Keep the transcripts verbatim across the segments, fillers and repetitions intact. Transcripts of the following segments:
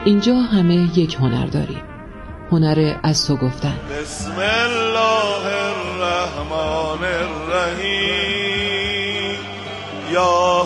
اینجا همه یک هنر داریم، هنر از تو گفتن. بسم الله الرحمن الرحیم یا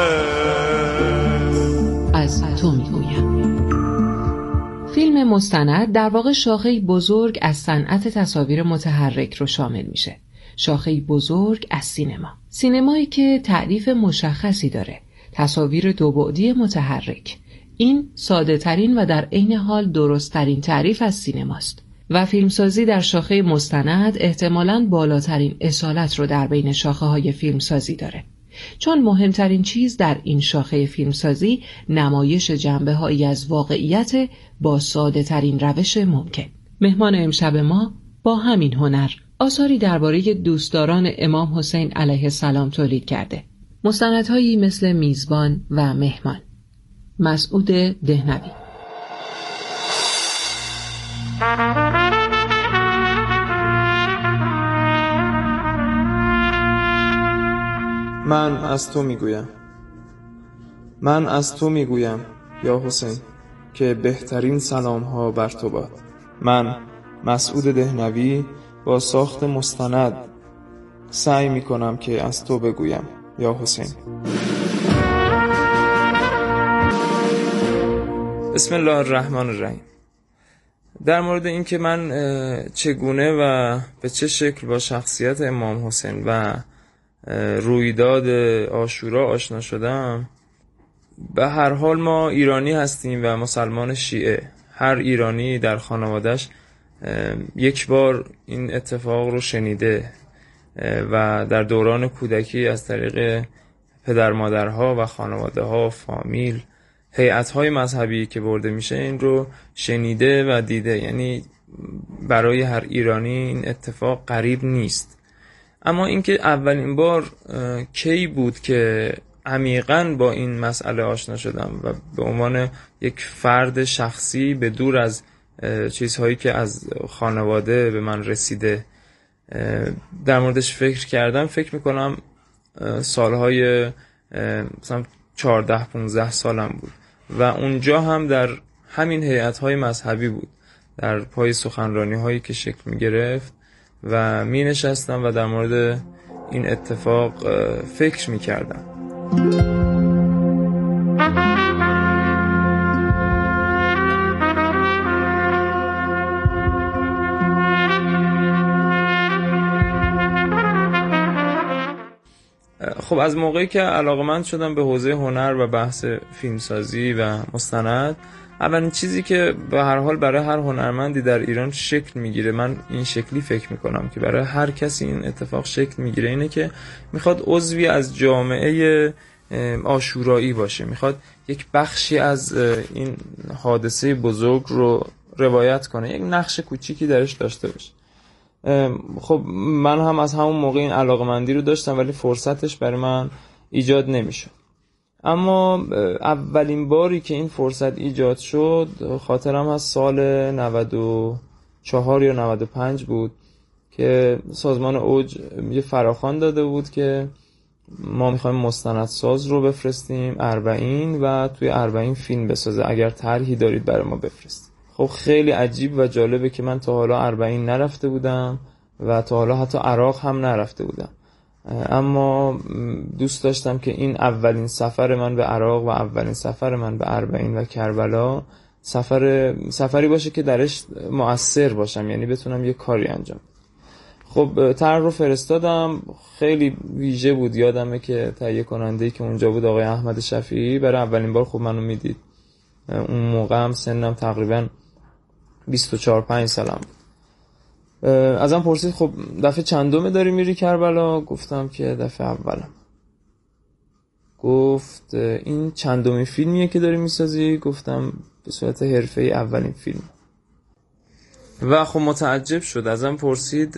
حسین از تو میگویم. فیلم مستند در واقع شاخه‌ای بزرگ از صنعت تصاویر متحرک رو شامل میشه. شاخه‌ای بزرگ از سینما. سینمایی که تعریف مشخصی داره. تصاویر دوبعدی متحرک. این ساده ترین و در عین حال درست ترین تعریف از سینماست. و فیلمسازی در شاخه مستند احتمالاً بالاترین اصالت رو در بین شاخه‌های فیلمسازی داره. چون مهمترین چیز در این شاخه فیلمسازی نمایش جنبه‌هایی از واقعیت با ساده ترین روش ممکن. مهمان امشب ما با همین هنر آثاری درباره دوستداران امام حسین علیه السلام تولید کرده. مستندهایی مثل میزبان و مهمان. مسعود دهنوی. من از تو میگویم، من از تو میگویم یا حسین که بهترین سلام ها بر تو باد. من مسعود دهنوی با ساخت مستند سعی میکنم که از تو بگویم یا حسین. بسم الله الرحمن الرحیم. در مورد این که من چگونه و به چه شکل با شخصیت امام حسین و رویداد عاشورا آشنا شدم، به هر حال ما ایرانی هستیم و مسلمان شیعه. هر ایرانی در خانواده‌اش یک بار این اتفاق رو شنیده و در دوران کودکی از طریق پدر مادرها و خانواده ها، فامیل، هیئت‌های مذهبی که برده میشه این رو شنیده و دیده. یعنی برای هر ایرانی این اتفاق غریب نیست. اما اینکه اولین بار کی بود که عمیقاً با این مسئله آشنا شدم و به عنوان یک فرد شخصی به دور از چیزهایی که از خانواده به من رسیده در موردش فکر کردم، فکر میکنم سالهای مثلا چهارده پونزده سالم بود و اونجا هم در همین هیئت‌های مذهبی بود، در پای سخنرانی هایی که شکل میگرفت و می نشستم و در مورد این اتفاق فکر می کردم. خب از موقعی که علاقه‌مند شدم به حوزه هنر و بحث فیلمسازی و مستند، اولین چیزی که به هر حال برای هر هنرمندی در ایران شکل میگیره، من این شکلی فکر میکنم که برای هر کسی این اتفاق شکل میگیره، اینه که میخواد عضوی از جامعه عاشورایی باشه، میخواد یک بخشی از این حادثه بزرگ رو روایت کنه، یک نقش کوچیکی درش داشته باشه. خب من هم از همون موقع این علاقمندی رو داشتم ولی فرصتش برای من ایجاد نمیشد. اما اولین باری که این فرصت ایجاد شد خاطرم از سال نود و چهار یا نود و پنج بود که سازمان اوج یه فراخوان داده بود که ما میخوایم مستندساز رو بفرستیم اربعین و توی اربعین فیلم بسازه، اگر طرحی دارید برای ما بفرستید. خب خیلی عجیب و جالبه که من تا حالا اربعین نرفته بودم و تا حالا حتی عراق هم نرفته بودم، اما دوست داشتم که این اولین سفر من به عراق و اولین سفر من به اربعین و کربلا سفر سفری باشه که درش مؤثر باشم، یعنی بتونم یه کاری انجام. خب طرح رو فرستادم، خیلی ویژه بود. یادمه که تهیه کننده‌ای که اونجا بود آقای احمد شفیعی برای اولین بار خب منو میدید. اون موقع هم سنم تقریبا بیست و چهار پنج سالم بود. ازم پرسید خب دفعه چندمه داری میری کربلا؟ گفتم که دفعه اولم. گفت این چندمین فیلمیه که داری میسازی؟ گفتم به صورت حرفه‌ای اولین فیلم. و خب متعجب شد، ازم پرسید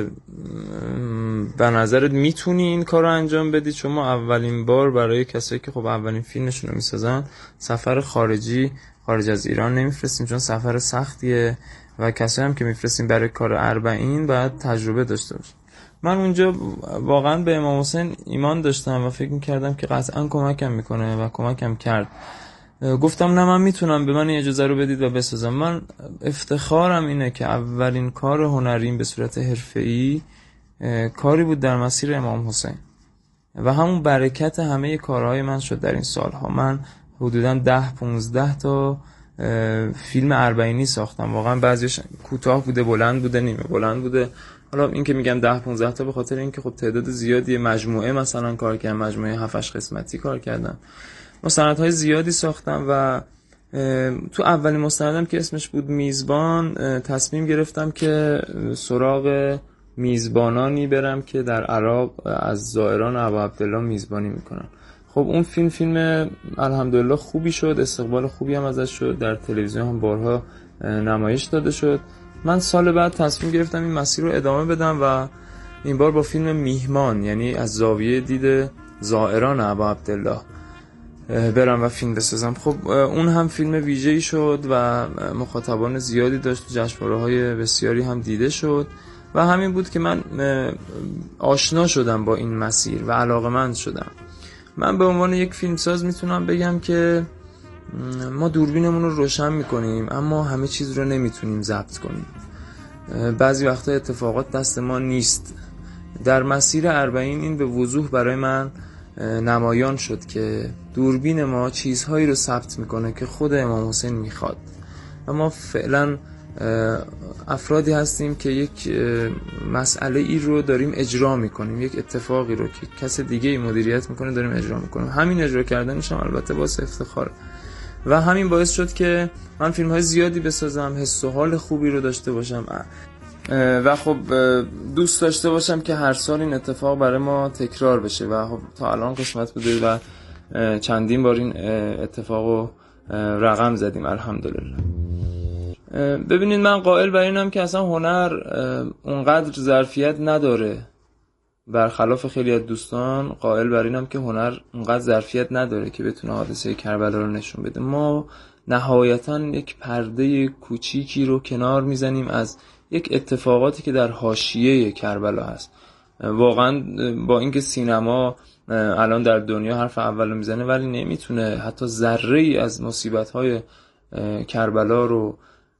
به نظرت میتونی این کار رو انجام بدی؟ چون ما اولین بار برای کسایی که خب اولین فیلمشون رو میسازن سفر خارجی خارج از ایران نمیفرستیم، چون سفر سختیه و کسایی هم که میفرستیم برای کار اربعین باید تجربه داشته باشه. من اونجا واقعا به امام حسین ایمان داشتم و فکر میکردم که قطعا کمکم میکنه و کمکم کرد. گفتم نه من میتونم، به من این اجازه رو بدید و بسازم. من افتخارم اینه که اولین کار هنریم به صورت حرفه‌ای کاری بود در مسیر امام حسین و همون برکت همه کارهای من شد در این سالها. من حدوداً ده پونزده تا فیلم اربعینی ساختم، واقعا بعضیش کوتاه بوده، بلند بوده، نیمه بلند بوده. حالا این که میگم ده پونزده تا به خاطر اینکه خب تعداد زیادی مجموعه مثلا کار کردم، مجموعه هفت هشت قسمتی کار کردم، مستندهای زیادی ساختم و تو اولین مستندم که اسمش بود میزبان تصمیم گرفتم که سراغ میزبانانی برم که در عراق از زائران ابا عبدالله میزبانی میکنن. خب اون فیلم فیلم الحمدلله خوبی شد، استقبال خوبی هم ازش شد، در تلویزیون هم بارها نمایش داده شد. من سال بعد تصمیم گرفتم این مسیر رو ادامه بدم و این بار با فیلم میهمان، یعنی از زاویه دید زائران ابا عبدالله برم و فیلم بسازم. خب اون هم فیلم ویژه‌ای شد و مخاطبان زیادی داشت، جشنواره‌های بسیاری هم دیده شد و همین بود که من آشنا شدم با این مسیر و علاقه‌مند شدم. من به عنوان یک فیلمساز میتونم بگم که ما دوربینمون رو روشن میکنیم اما همه چیز رو نمیتونیم ضبط کنیم. بعضی وقتا اتفاقات دست ما نیست. در مسیر اربعین این به وضوح برای من نمایان شد که دوربین ما چیزهایی رو ثبت میکنه که خود امام حسین میخواد و ما فعلا افرادی هستیم که یک مسئله ای رو داریم اجرا میکنیم، یک اتفاقی رو که کس دیگه ای مدیریت میکنه داریم اجرا میکنیم. همین اجرا کردنش هم البته باعث افتخاره و همین باعث شد که من فیلم های زیادی بسازم، حس و حال خوبی رو داشته باشم و خب دوست داشته باشم که هر سال این اتفاق برای ما تکرار بشه و خب تا الان قسمت بوده و چندین بار این اتفاقو رقم زدیم الحمدلله. ببینید من قائل بر اینم که اصلا هنر اونقدر ظرفیت نداره، برخلاف خیلی از دوستان قائل بر اینم که هنر اونقدر ظرفیت نداره که بتونه حادثه کربلا رو نشون بده. ما نهایتاً یک پرده کوچیکی رو کنار میزنیم از یک اتفاقاتی که در حاشیه کربلا هست. واقعا با اینکه سینما الان در دنیا حرف اولو میزنه ولی نمیتونه حتی ذره‌ای از مصیبت‌های کربلا رو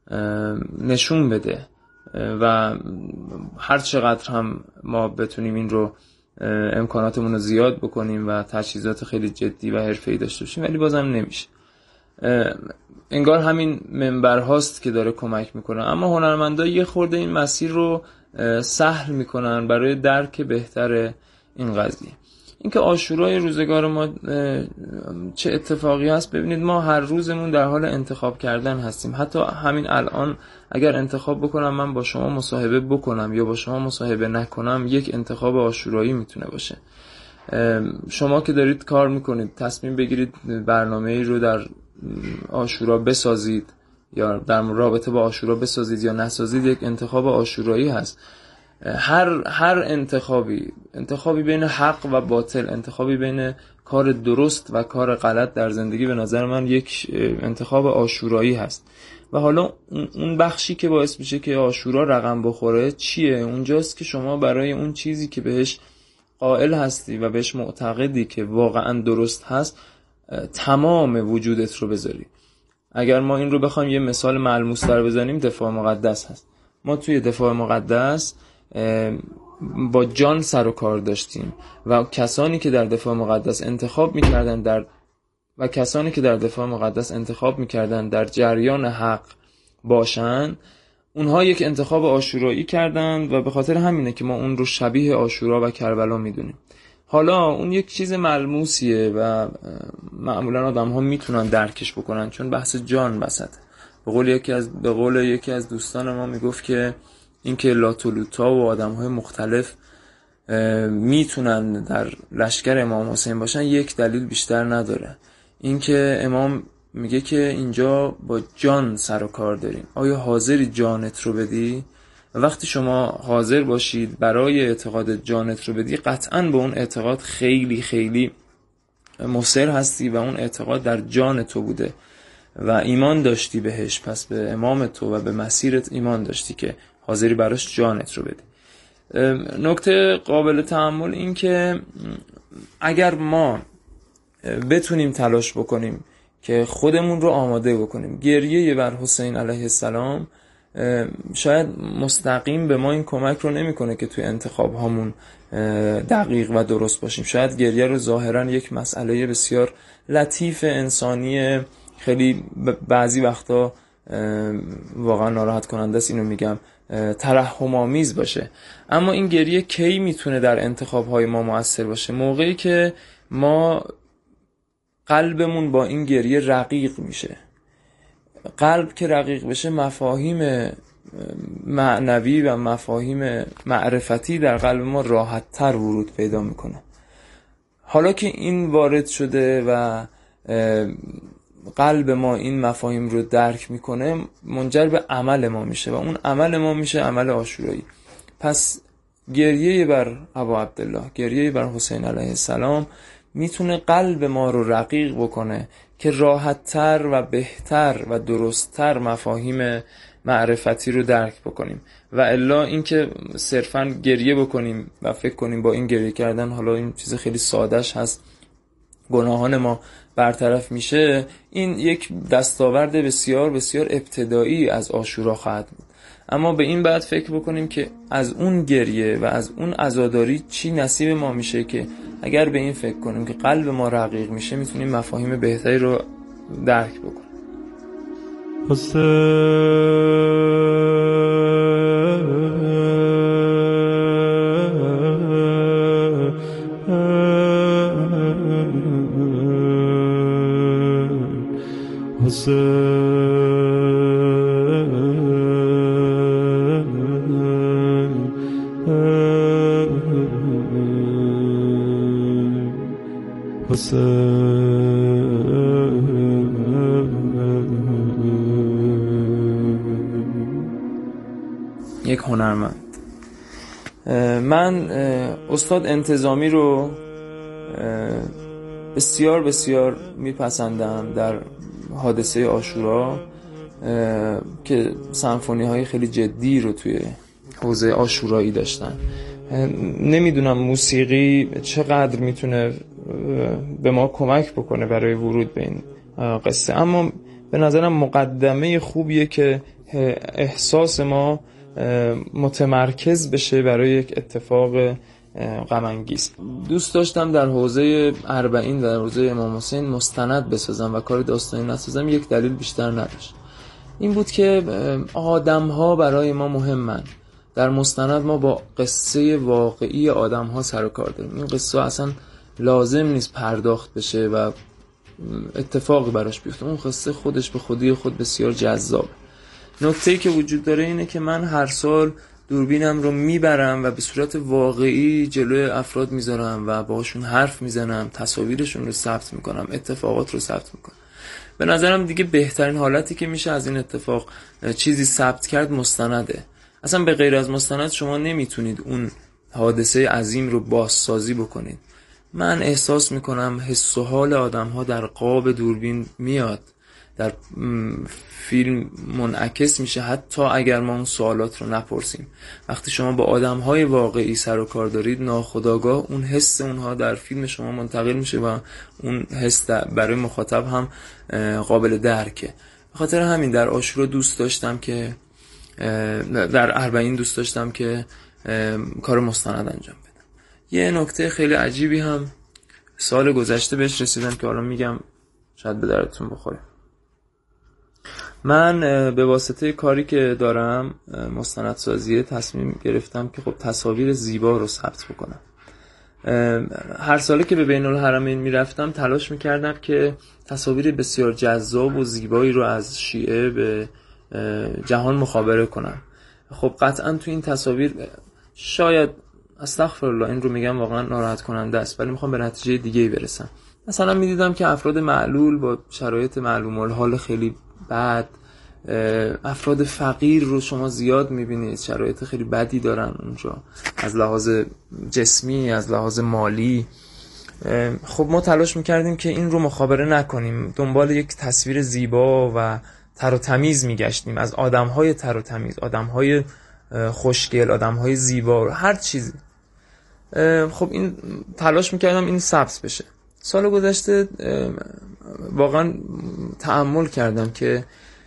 نشون بده و هر چقدر هم ما بتونیم این رو امکاناتمون رو زیاد بکنیم و تجهیزات خیلی جدی و حرفه‌ای داشته باشیم ولی بازم نمیشه. انگار همین منبر هاست که داره کمک میکنه، اما هنرمندا یه خورده این مسیر رو سهل میکنن برای درک بهتر این قضیه. اینکه عاشورای روزگار ما چه اتفاقی هست، ببینید ما هر روزمون در حال انتخاب کردن هستیم. حتی همین الان اگر انتخاب بکنم من با شما مصاحبه بکنم یا با شما مصاحبه نکنم، یک انتخاب عاشورایی میتونه باشه. شما که دارید کار میکنید تصمیم بگیرید برنامه‌ای رو در عاشورا بسازید یا در رابطه با عاشورا بسازید یا نسازید، یک انتخاب عاشورایی هست. هر هر انتخابی انتخابی بین حق و باطل، انتخابی بین کار درست و کار غلط در زندگی به نظر من یک انتخاب عاشورایی هست. و حالا اون بخشی که باعث میشه که عاشورا رقم بخوره چیه؟ اونجاست که شما برای اون چیزی که بهش قائل هستی و بهش معتقدی که واقعا درست هست تمام وجودت رو بذاری. اگر ما این رو بخوایم یه مثال ملموس تر بزنیم، دفاع مقدس هست. ما توی دفاع مقدس با جان سر و کار داشتیم و کسانی که در دفاع مقدس انتخاب می‌کردن در و کسانی که در دفاع مقدس انتخاب می‌کردن در جریان حق باشن، اونها یک انتخاب عاشورایی کردند و به خاطر همینه که ما اون رو شبیه عاشورا و کربلا می‌دونیم. حالا اون یک چیز ملموسیه و معمولا آدم‌ها میتونن درکش بکنن چون بحث جان وسطه. به قول یکی از به قول یکی از دوستان ما میگفت که اینکه لاتولوتا و آدم‌های مختلف میتونن در لشکر امام حسین باشن یک دلیل بیشتر نداره. اینکه امام میگه که اینجا با جان سر و کار داریم. آیا حاضری جانت رو بدی؟ وقتی شما حاضر باشید برای اعتقاد جانت رو بدی، قطعاً به اون اعتقاد خیلی خیلی مصر هستی و اون اعتقاد در جان تو بوده و ایمان داشتی بهش، پس به امام تو و به مسیرت ایمان داشتی که حاضری براش جانت رو بدی. نکته قابل تأمل این که اگر ما بتونیم تلاش بکنیم که خودمون رو آماده بکنیم. گریه بر حسین علیه السلام شاید مستقیم به ما این کمک رو نمیکنه که توی انتخاب هامون دقیق و درست باشیم. شاید گریه رو ظاهرا یک مسئله بسیار لطیف انسانی، خیلی بعضی وقتا واقعا ناراحت کننده است اینو میگم، ترحم آمیز باشه، اما این گریه کی میتونه در انتخاب های ما مؤثر باشه؟ موقعی که ما قلبمون با این گریه رقیق میشه. قلب که رقیق بشه، مفاهیم معنوی و مفاهیم معرفتی در قلب ما راحت تر ورود پیدا میکنه. حالا که این وارد شده و قلب ما این مفاهیم رو درک میکنه، منجر به عمل ما میشه و اون عمل ما میشه عمل عاشورایی. پس گریه بر ابا عبدالله، گریه بر حسین علیه السلام میتونه قلب ما رو رقیق بکنه که راحت‌تر و بهتر و درست‌تر مفاهیم معرفتی رو درک بکنیم. و الا اینکه صرفاً گریه بکنیم و فکر کنیم با این گریه کردن حالا این چیز خیلی سادهش هست گناهان ما برطرف میشه، این یک دستاورد بسیار بسیار ابتدایی از عاشورا خواهد بود. اما به این بعد فکر بکنیم که از اون گریه و از اون عزاداری چی نصیب ما میشه، که اگر به این فکر کنیم که قلب ما رقیق میشه، میتونیم مفاهیم بهتری رو درک بکنیم. یک هنرمند. من استاد انتظامی رو بسیار بسیار میپسندم در حادثه عاشورا که سمفونی های خیلی جدی رو توی حوزه عاشورایی داشتن. نمیدونم موسیقی چقدر میتونه به ما کمک بکنه برای ورود به این قصه، اما به نظرم مقدمه خوبیه که احساس ما متمرکز بشه برای یک اتفاق غم انگیز. دوست داشتم در حوزه اربعین در حوزه امام حسین مستند بسازم و کار داستانی نسازم. یک دلیل بیشتر نداشت، این بود که آدم ها برای ما مهمن. در مستند ما با قصه واقعی آدم ها سر و کار داریم. این قصه اصلا لازم نیست پرداخت بشه و اتفاقی براش بیفته، اون قصه خودش به خودی خود بسیار جذاب. نکته‌ای که وجود داره اینه که من هر سال دوربینم رو میبرم و به صورت واقعی جلوی افراد میذارم و باهاشون حرف میزنم، تصاویرشون رو ثبت میکنم، اتفاقات رو ثبت میکنم. به نظرم دیگه بهترین حالتی که میشه از این اتفاق چیزی ثبت کرد مستنده. اصلا به غیر از مستند شما نمیتونید اون حادثه عظیم رو بازسازی بکنید. من احساس میکنم حس و حال آدم ها در قاب دوربین میاد، در فیلم منعکس میشه، حتی اگر ما اون سوالات رو نپرسیم. وقتی شما با آدم‌های واقعی سر و کار دارید، ناخودآگاه اون حس اونها در فیلم شما منتقل میشه و اون حس برای مخاطب هم قابل درکه. به خاطر همین در عاشورا دوست داشتم که در اربعین دوست داشتم که کار مستند انجام بدم. یه نکته خیلی عجیبی هم سال گذشته بهش رسیدم که حالا میگم شاید به درتون بخوره. من به واسطه کاری که دارم مستندسازی تصمیم گرفتم که خب تصاویر زیبا رو ثبت بکنم. هر ساله که به بین الحرمین میرفتم تلاش میکردم که تصاویر بسیار جذاب و زیبایی رو از شیعه به جهان مخابره کنم. خب قطعا تو این تصاویر شاید استغفرالله این رو میگم واقعا ناراحت کننده است، ولی میخوام به نتیجه دیگه‌ای برسم. مثلا میدیدم که افراد معلول با شرایط معلوم الحال خیلی بد، افراد فقیر رو شما زیاد میبینید شرایط خیلی بدی دارن اونجا از لحاظ جسمی، از لحاظ مالی. خب ما تلاش میکردیم که این رو مخابره نکنیم، دنبال یک تصویر زیبا و تر و تمیز میگشتیم از آدمهای تر و تمیز، آدمهای خوشگل، آدمهای زیبا، هر چیزی. خب این تلاش میکردم این ثبت بشه. سال گذشته واقعا تأمل کردم که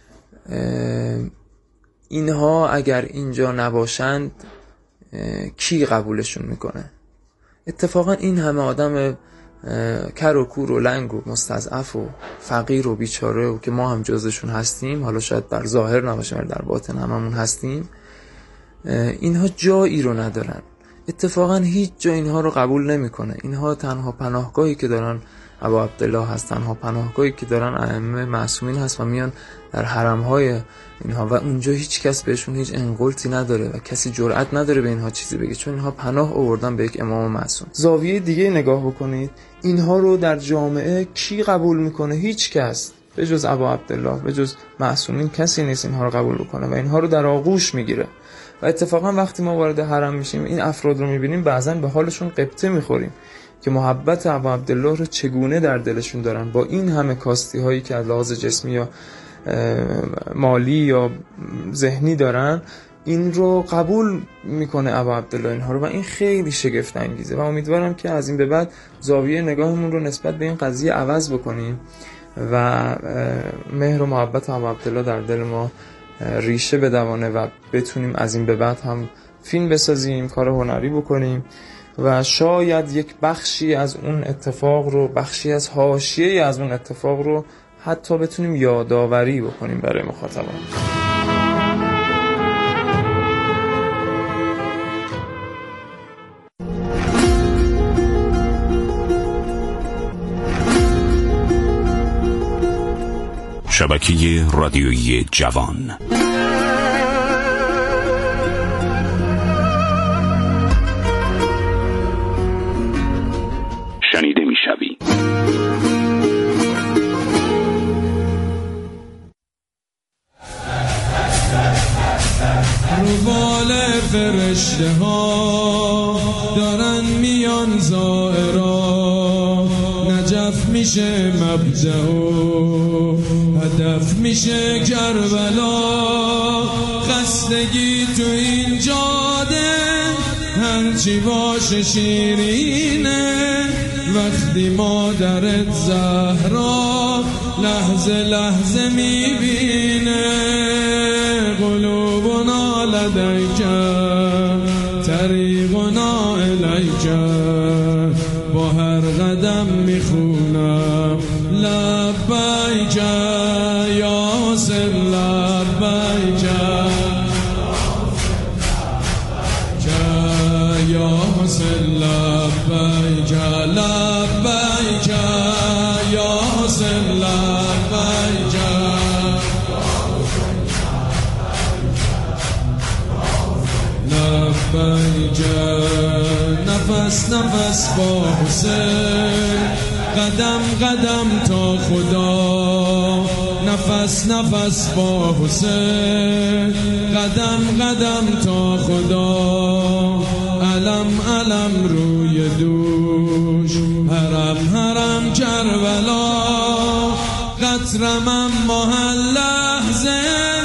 اینها اگر اینجا نباشند کی قبولشون میکنه. اتفاقا این همه آدم کر و کور و لنگ و مستضعف و فقیر و بیچاره و که ما هم جزشون هستیم، حالا شاید در ظاهر نباشیم ولی در باطن هممون هستیم، اینها جایی رو ندارن. اتفاقا هیچ جا اینها رو قبول نمیکنه. اینها تنها پناهگاهی که دارن ابا عبدالله هست، تنها پناهگاهی که دارن ائمه معصومین هست و میان در حرمهای اینها و اونجا هیچ کس بهشون هیچ انقلتی نداره و کسی جرئت نداره به اینها چیزی بگه، چون اینها پناه آوردن به یک امام معصوم. زاویه دیگه نگاه بکنید، اینها رو در جامعه کی قبول میکنه؟ هیچ کس به جز ابا عبدالله، به جز معصومین کسی نیست اینها رو قبول بکنه و اینها رو در آغوش میگیره. و اتفاقا وقتی ما وارد حرم میشیم این افراد رو میبینیم، بعضن به حالشون غبطه میخوریم که محبت ابا عبدالله رو چگونه در دلشون دارن با این همه کاستی هایی که از لحاظ جسمی یا مالی یا ذهنی دارن، این رو قبول میکنه ابا عبدالله اینها رو و این خیلی شگفت انگیزه و امیدوارم که از این به بعد زاویه نگاهمون رو نسبت به این قضیه عوض بکنیم و مهر و محبت ابا عبدالله در دل ما ریشه بدوانه و بتونیم از این به بعد هم فیلم بسازیم، کار هنری بکنیم و شاید یک بخشی از اون اتفاق رو، بخشی از حاشیه از اون اتفاق رو حتی بتونیم یادآوری بکنیم برای مخاطبان. شبکه رادیویی جوان. شنیده میشوی. روبال فرشته ها دارن میان زائرا، نجف میشه مبدأ و هدف میشه کربلا. خستگی تو این جاده هرچی باشه شیرینه، وقتی مادرت زهرا لحظه لحظه میبینه. قلوبنا لدیک طریقنا الیک، با هر قدم میخونم لبیک یا حسین لبیک یا حسین لبیک لبیک یا حسین لبیک. لبیک نفس نفس با حسین، قدم قدم تا خدا. نفس نفس با حسین، قدم قدم تا خدا. علم علم روی دوش، حرم حرم کربلا. قطرم اما هر لحظه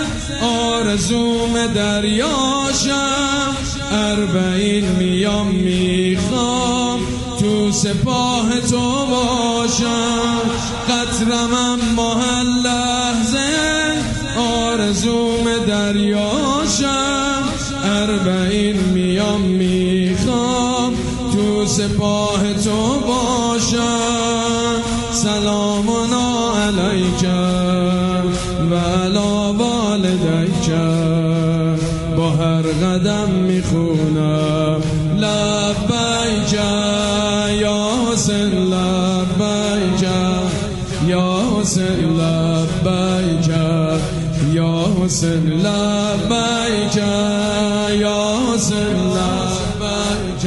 آرزوم دریاشم. اربعین میام میخوام تو سپاه تو باشم. قطرم اما هر لحظه آرزوم دریاشم. اربعین میام میخوام تو سپاه تو باشم. سلامنا علیک و علی والدیک، با هر قدم میخونم لبیک یا حسین لبیک یا حسین لبیک یا حسین لبیک یا حسین لبیک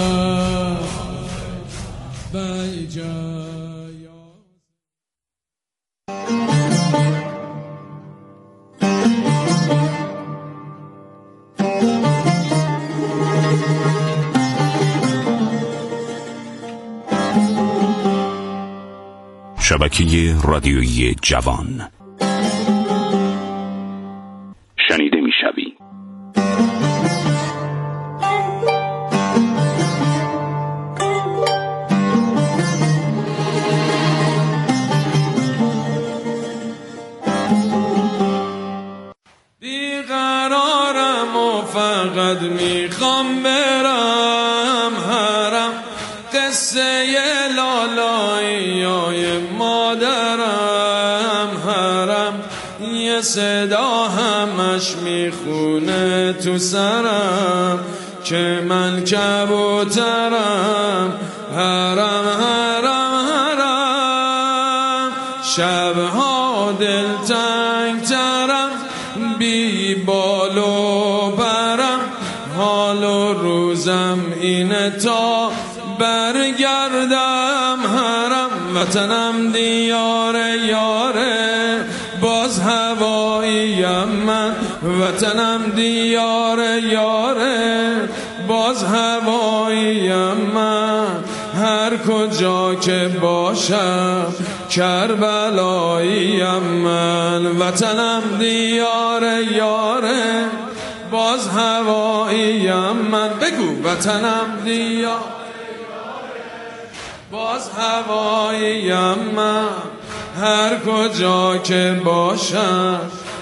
لبیک. شبکه رادیویی جوان. شنیده میشوی. لالایی مادرم، حرم یه صدا همش میخونه تو سرم که من کبوترم. حرم حرم حرم شبها دلتنگ ترم، بی بال و برم، حال و روزم اینه تا برگردم. حرم وطنم دیاره یاره، باز هواییم من. وطنم دیاره یاره، باز هواییم من. هر کجا که باشم کربلاییم من. وطنم دیاره یاره، باز هواییم من. بگو وطنم دیاره، باز هواییم من. هر کجا که باشم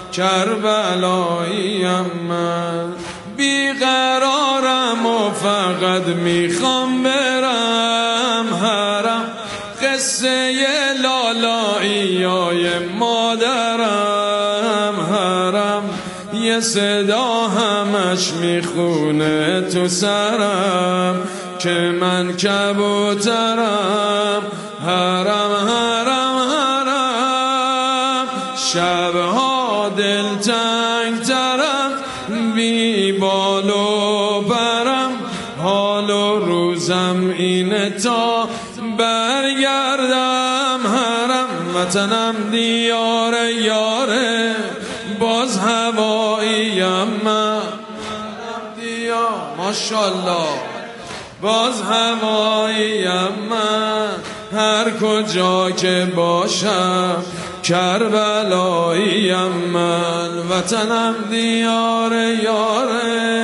کربلاییم من. بیقرارم و فقط میخوام برم حرم، قصه لالاییای مادرم. حرم یه صدا همش میخونه تو سرم که من کبوترم. حرم حرم حرم شبها دلتنگ ترم، بی بال و برم، حال و روزم اینه تا برگردم. حرم وطنم دیاره یاره، باز هواییم من. دیا ماشاءالله، باز هواییم من. هر کجا که باشم کربلاییم من. وطنم دیاره یاره،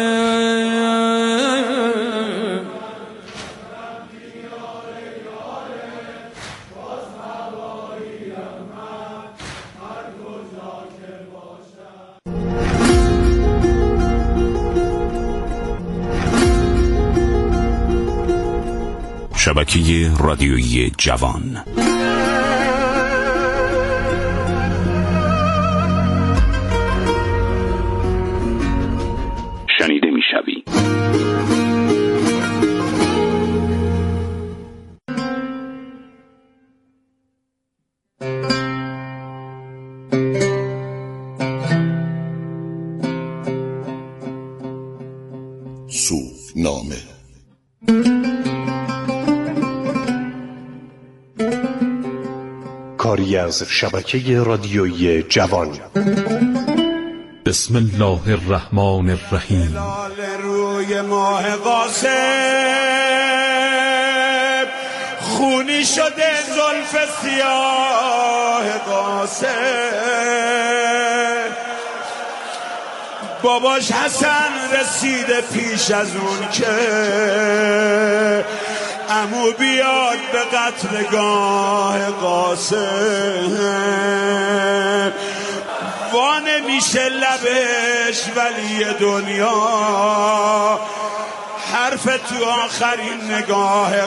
شبکه رادیویی جوان. شنیده میشوی. صوفنامه. کاری از شبکه رادیویی جوان. بسم الله الرحمن الرحیم. هلال روی ماه قاسم، خونی شده زلف سیاه قاسم. باباش حسن رسیده پیش از اون که عمو بیاد به قتلگاه قاسم. وانه میشه لبش ولی دنیا، حرف تو آخرین نگاه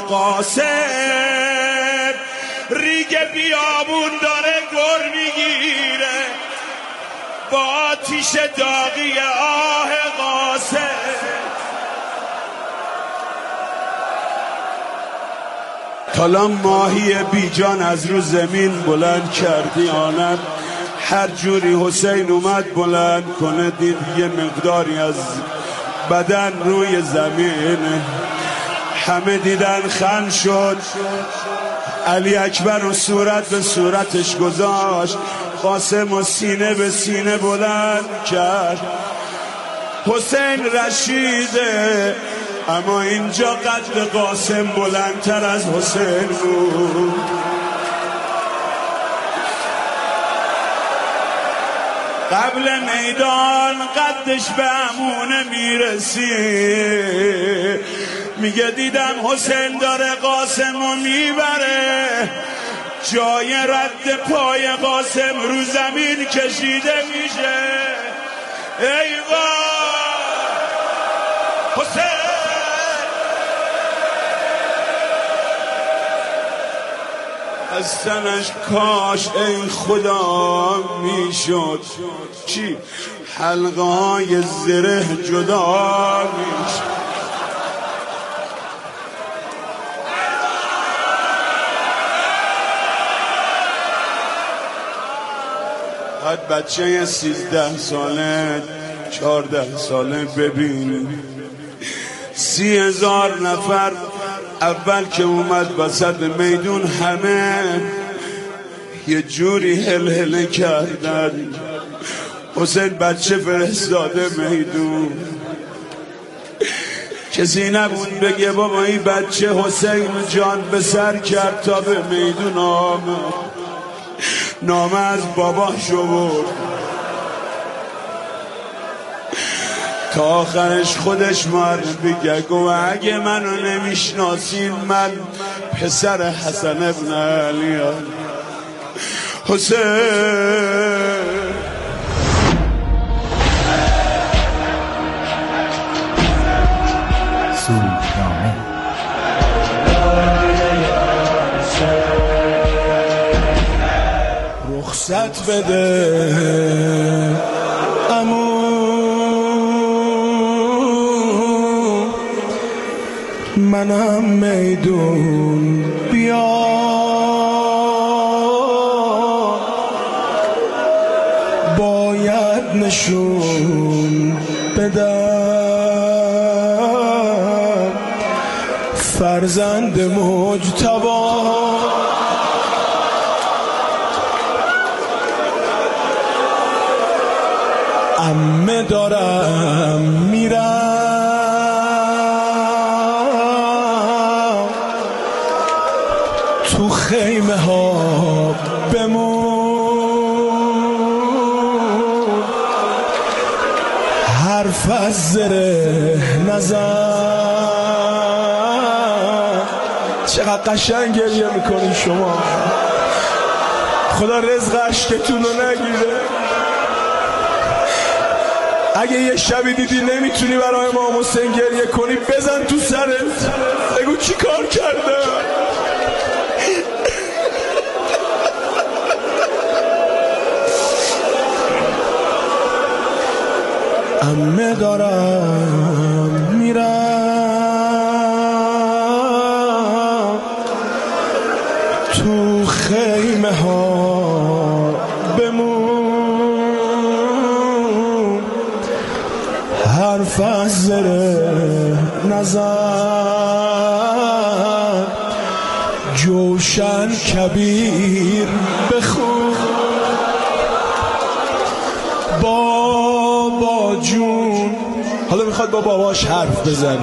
قاسم. ریگ بیابون داره گر میگیره با آتیش داغی آه قاسم. تالا ماهی بیجان از رو زمین بلند کردی آنم، هر جوری حسین اومد بلند کنه دید یه مقداری از بدن روی زمین. همه دیدن خند شد، علی اکبر و صورت به صورتش گذاشت، قاسم و سینه به سینه بلند کرد. حسین رشیده اما اینجا قدر قاسم بلندتر از حسین بود. قبل میدان قدش به امونه میرسی، میگه دیدم حسین داره قاسم رو میبره، جای رد پای قاسم رو زمین کشیده میشه. ای وای حسین، از تنش کاش ای خدا میشد چی حلقه های زره جدا میشد. بعد بچه سیزده ساله چارده ساله ببین سی هزار نفر اول که اومد وسط میدون همه یه جوری هل هله کردن. حسین بچه فرستاده میدون، کسی نبود بگه بابا این بچه حسین جان به سر کرد تا به میدون آمد. نامه از باباش آورد تا آخرش خودش معرفی کرد و اگه منو نمیشناسین من پسر حسن ابن علی حسین. سودنامه رخصت بده عمو منم میدون بیا باید نشون بدم فرزند مجتبی عمه دارم میرم تو خیمه ها بمون حرف از زره نزن. چقدر قشنگ گریه میکنی شما، خدا رزق اشکتون رو نگیره. اگه یه شبی دیدی نمیتونی برای امام حسین گریه کنی بزن تو سرت بگو چی کار کرده. عمه دارم میرم تو خیمه ها بمون حرف از زره نزن جوشن کبیر بخون بابا جون. حالا میخواد با باباش حرف بزن.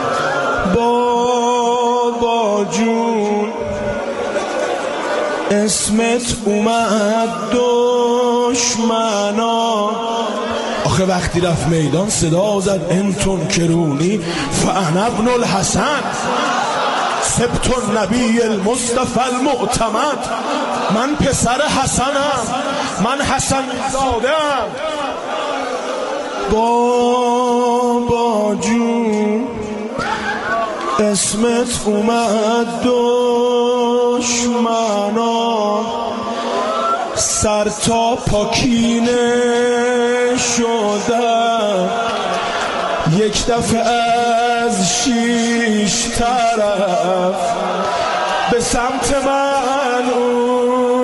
بابا جون اسمت اومد دشمنا. آخه وقتی رفت میدان صدا زد انتون کرونی فانا ابن الحسن سبت النبی المصطفى المعتمد. من پسر حسنم، من حسن زادم. بابا جون اسمت اومد دشمنا سر تا پاکینه شدم یک دفعه از شیش طرف به سمت من